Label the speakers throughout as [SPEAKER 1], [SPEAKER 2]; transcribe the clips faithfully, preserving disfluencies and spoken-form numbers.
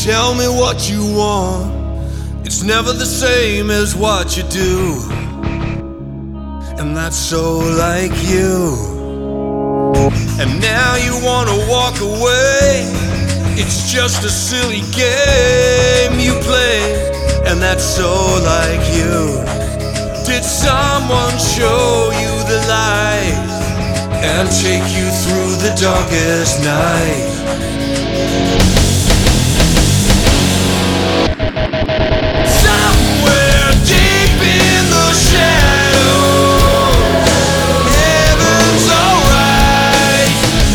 [SPEAKER 1] tell me what you want. It's never the same as what you do, and that's so like you. And now you wanna walk away. It's just a silly game you play, and that's so like you. Did someone show you the light and take you through the darkest night? Somewhere deep in the shadows, heaven's alright.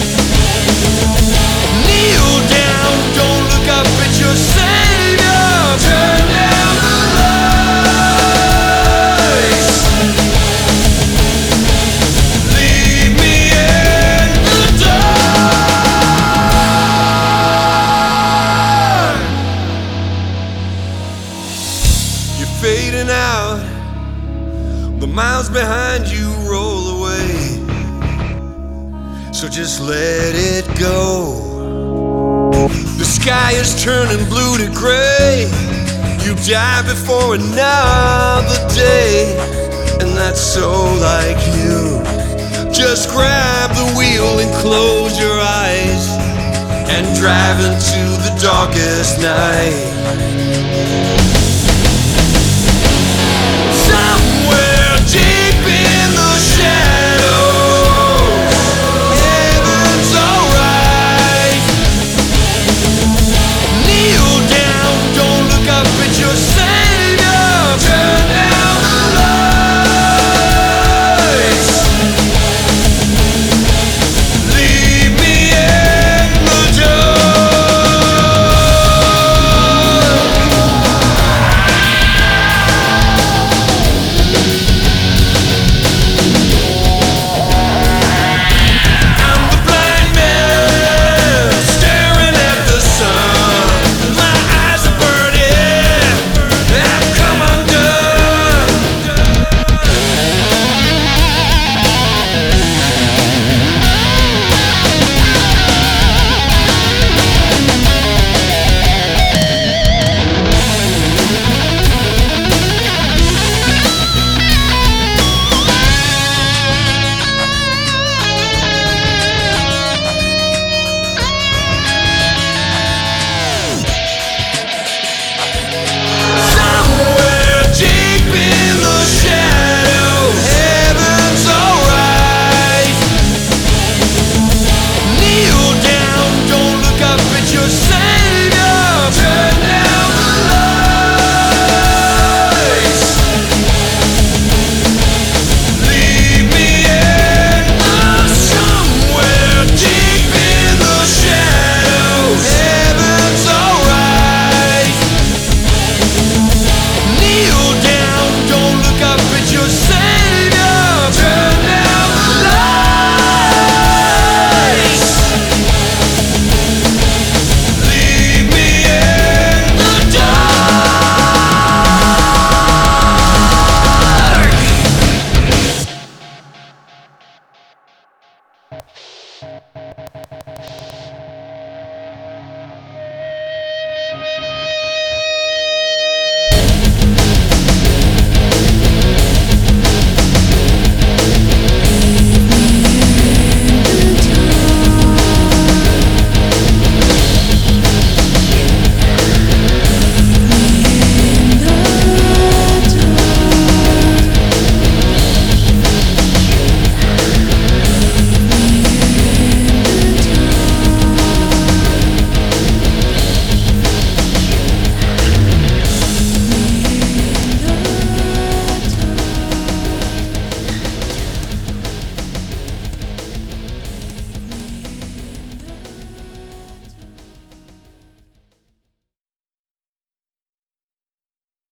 [SPEAKER 1] Kneel down, don't look up at your Savior. Turn down the lights. Leave me in the dark. You're fading out, the miles behind you roll away. So just let it go. The sky is turning blue to gray. You die before another day, and that's so like you. Just grab the wheel and close your eyes and drive into the darkest night. Somewhere deep